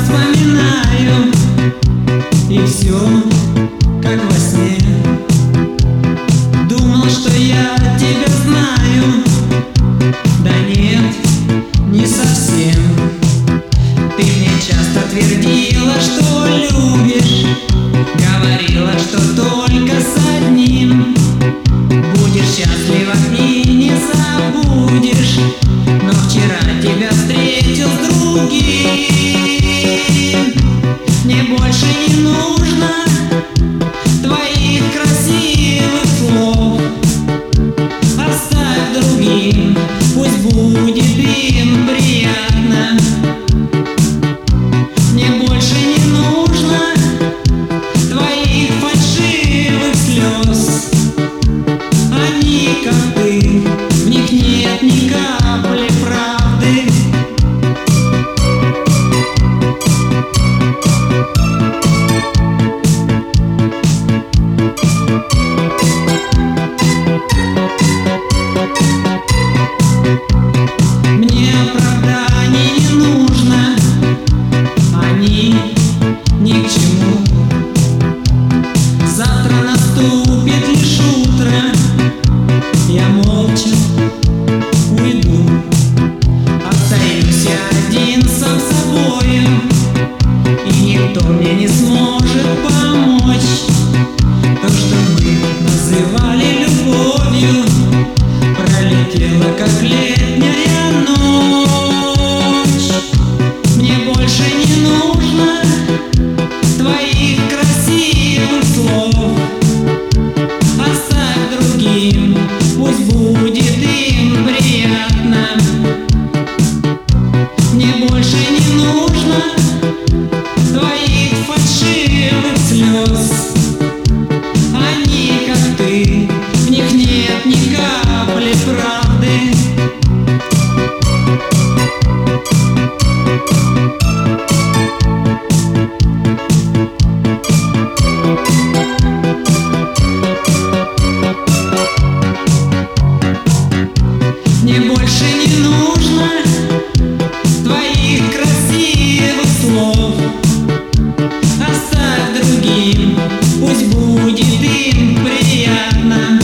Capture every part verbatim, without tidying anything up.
вспоминаю, и все как во сне. Думал, что я тебя знаю, да нет, не совсем. Ты мне часто твердила, что любишь, говорила, что только с одним будешь счастлива и не забудешь. Но вчера тебя встретил с другим. Мне больше не нужно твоих красивых слов. Оставь другим, пусть будет им приятно. Мне больше не нужно твоих фальшивых слез. Они как ты, в них нет ни капли правды. Мне оправданий не нужно, они ни к чему. Завтра наступит лишь утро, я молча уйду. Остаюсь я один сам собою, и никто мне не сможет помочь. То, что мы называли любовью, пролетело как летняя ночь. Мне больше не нужно твоих красивых слов. Оставь другим, пусть будет им приятно. Мне больше не нужно твоих фальшивых слез. Они как ты, в них нет ни капли правды. Мне больше не нужно твоих красивых слов. Оставь другим, пусть будет им приятно.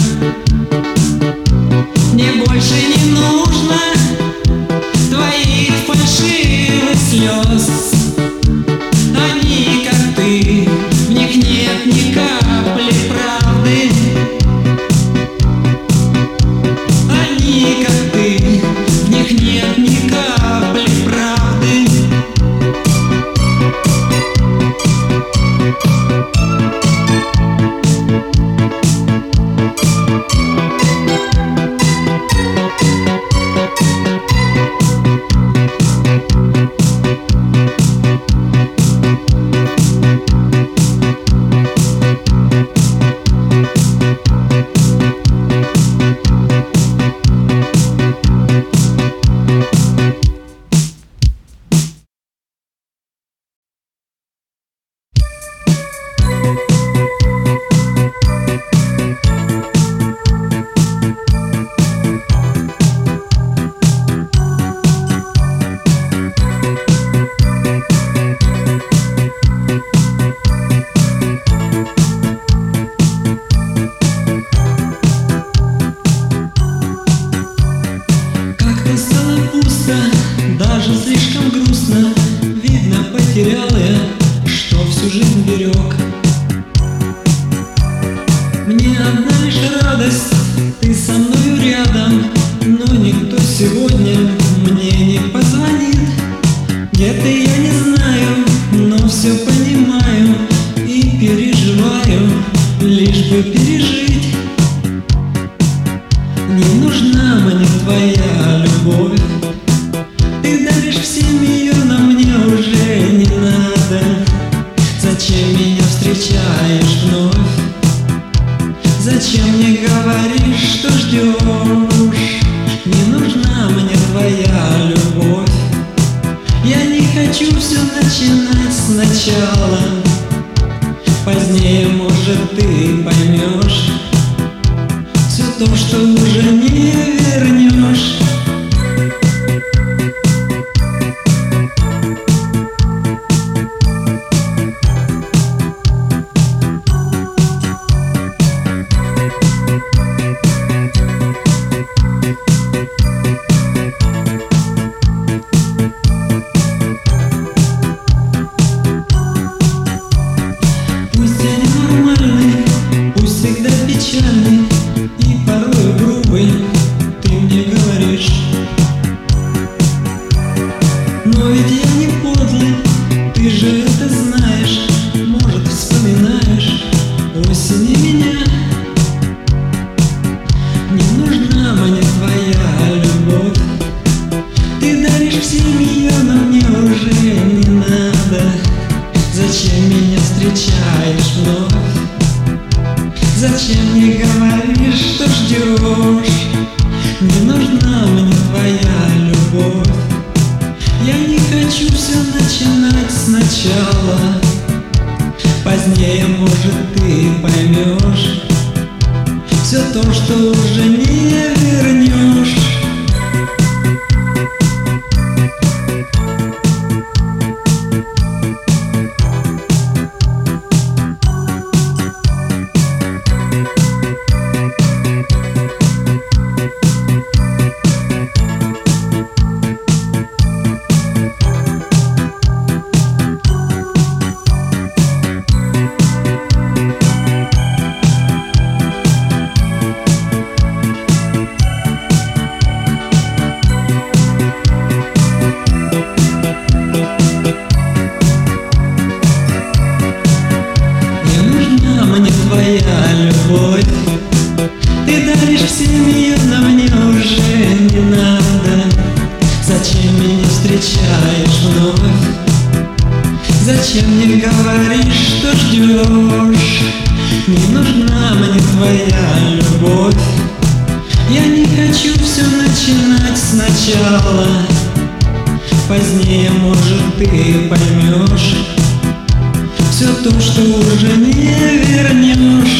Мне больше не нужно твоих фальшивых слез. Они как ты, в них нет ни капли правды. Они как ты, в них нет ни капли правды. Даже слишком грустно, видно, потерял я, что всю жизнь берег. Мне одна лишь радость, ты со мною рядом, но никто сегодня мне не позвонит. Где ты, я не знаю, но все понимаю и переживаю, лишь бы пережить. Не нужна мне твоя любовь. Ты даришь всем ее, но мне уже не надо. Зачем меня встречаешь вновь? Зачем мне говоришь, что ждешь? Не нужна мне твоя любовь. Я не хочу все начинать сначала. Позднее, может, ты поймешь все то, что уже не вернешь. начинать сначала. Позднее, может, ты поймешь все то, что уже не вернешь. Твоя любовь, ты даришь всем ее, но мне уже не надо. Зачем меня встречаешь вновь? Зачем не говоришь, что ждешь? Не нужна мне твоя любовь. Я не хочу все начинать сначала. Позднее, может, ты поймешь все то, что уже не вернешь.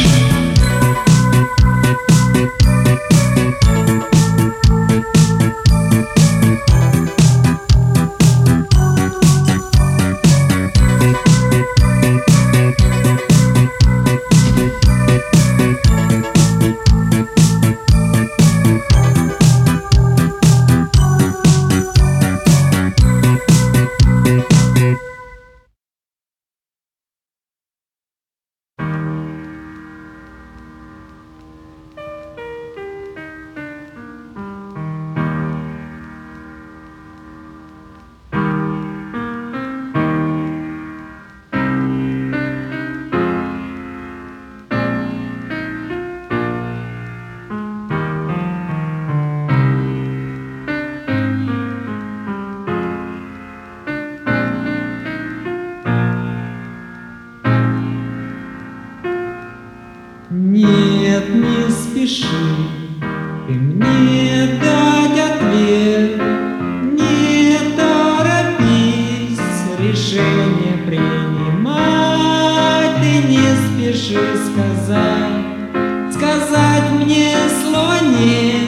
Нет, не спеши ты мне дать ответ, не торопись решение принимать. Ты не спеши сказать, сказать мне слова нет.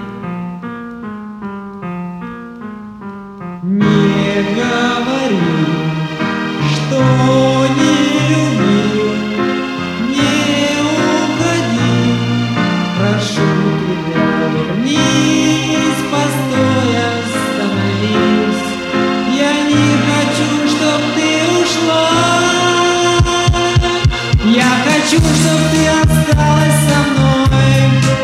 Не говори, что не любил. Прошу тебя, вернись, постой, остановись. Я не хочу, чтоб ты ушла. Я хочу, чтоб ты осталась со мной.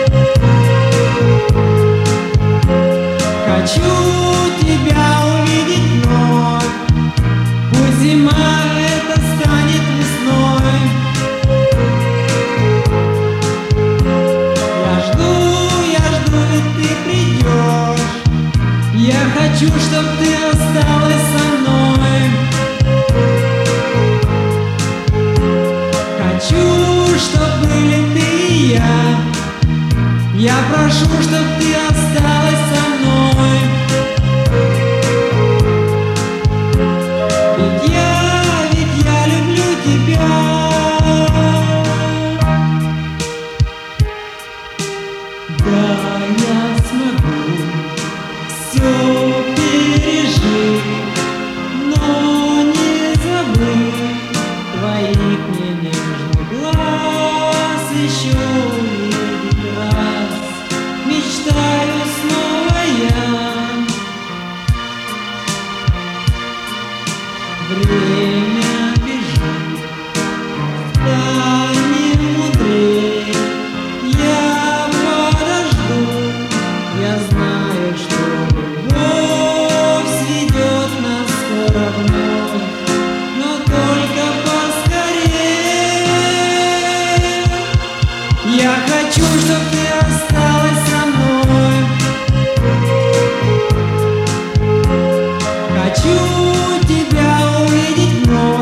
Хочу тебя увидеть вновь. Пусть зима это станет весной. Я хочу, чтоб ты осталась со мной. Хочу, чтоб были ты и я. Я прошу, чтоб ты осталась со мной. Ведь я, ведь я люблю тебя. Да, я смогу все пережить, но не забыть твоих мне нежных глаз. Еще увидеть раз мечтаю снова я. Время бежит, станем мудрее. Я подожду, я знаю, что любовь сведет нас скоро вновь, но только поскорее. Я хочу, чтоб ты осталась со мной. Хочу тебя увидеть вновь.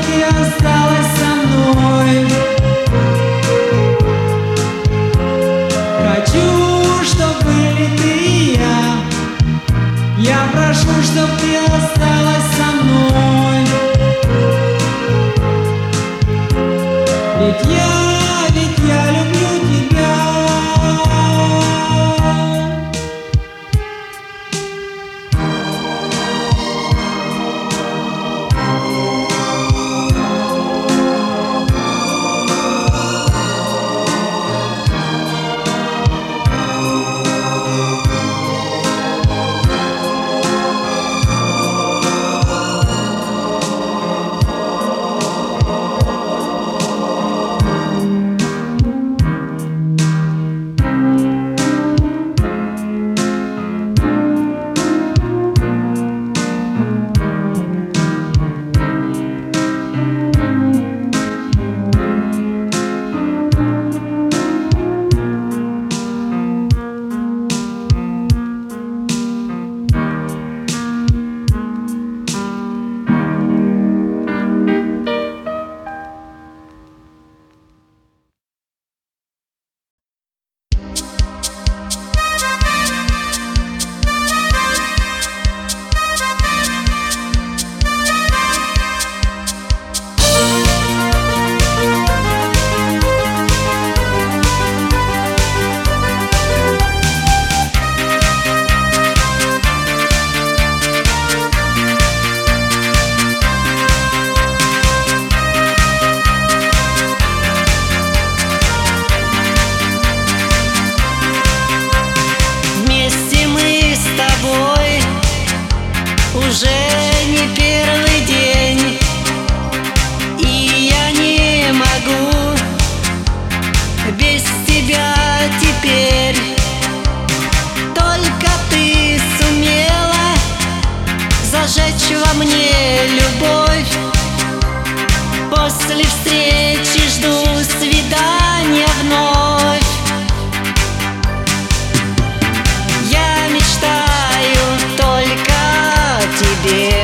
ты осталась со мной. Хочу, чтоб были ты и я. Я прошу, чтоб ты осталась со мной. Ведь я, ведь я люблю тебя. Уже не первый день, и я не могу без тебя теперь. Только ты сумела зажечь во мне любовь. После встречи жду свидания вновь. Я мечтаю только тебе,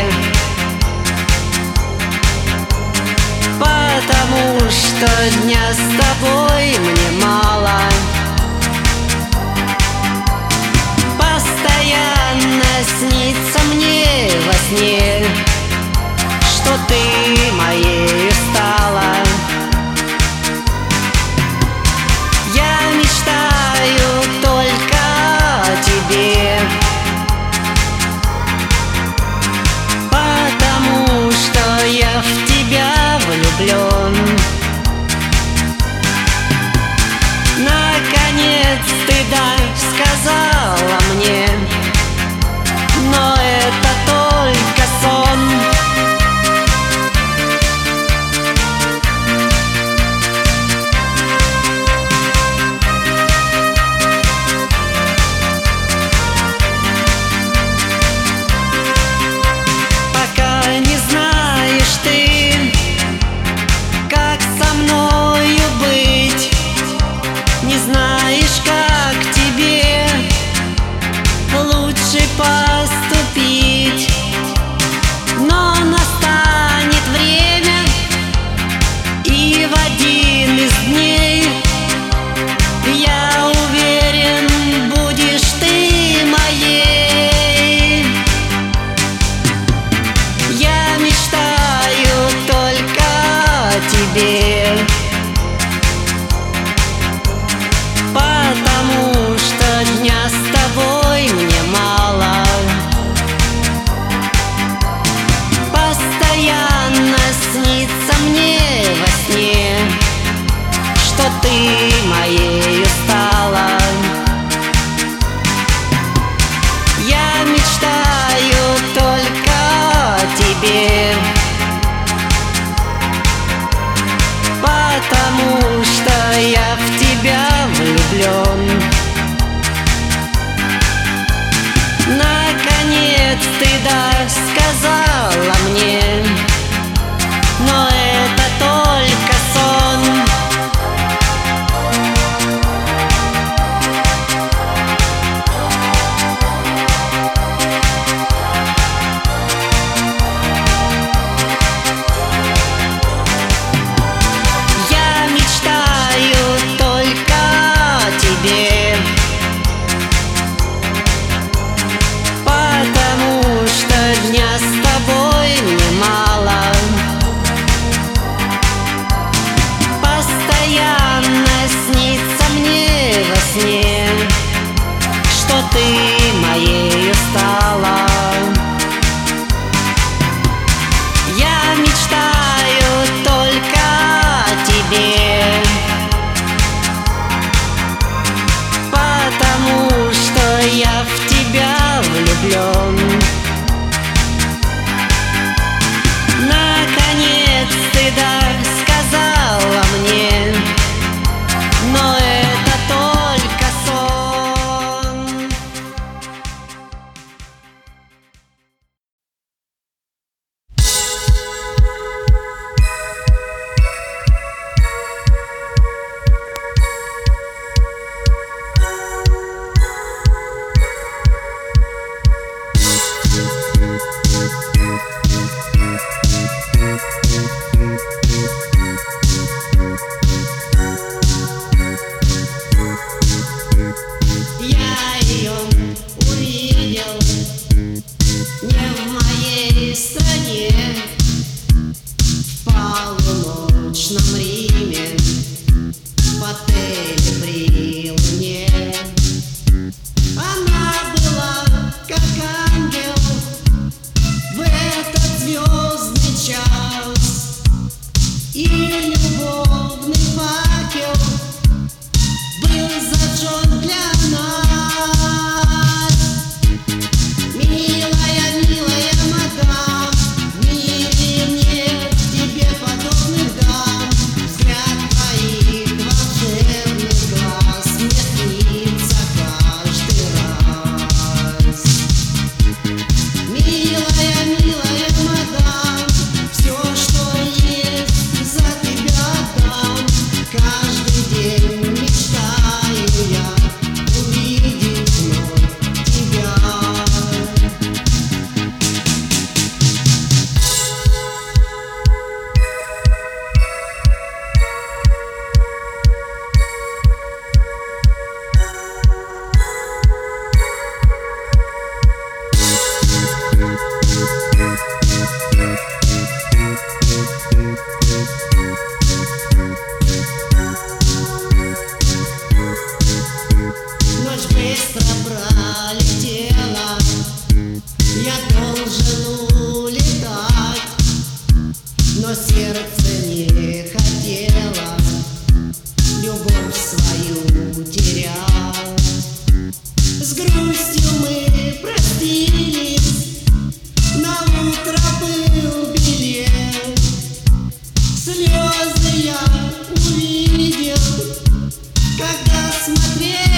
потому что дня с тобой мне мало. Постоянно снится мне во сне, что ты моею стала. Я мечтаю только о тебе, потому что я в тебя влюблен. Наконец ты да сказала мне, но это только сон. Поступить, но настанет время, и в один из дней, я уверен, будешь ты моей. Я мечтаю только о тебе, потому что дня с тобой мне мало. Постоянно снится мне во сне, что ты моею стала. Я мечтаю только о тебе, потому что я в тебя влюблен. Наконец ты да сказала мне, но это только сон. И любовный факел был зажжен для нас. Милая, милая мадам, в мире нет тебе подобных дам. Взгляд твоих волшебных глаз мне снится каждый раз. Милая, милая мадам, все, что есть, за тебя отдам. Каждый день мечтаю я увидеть вновь тебя. Ночь быстро пролетела, я должен улетать, но сердце не хотело любовь свою терять. С грустью мы простились, на утро был билет. Слезы я увидел, когда смотрел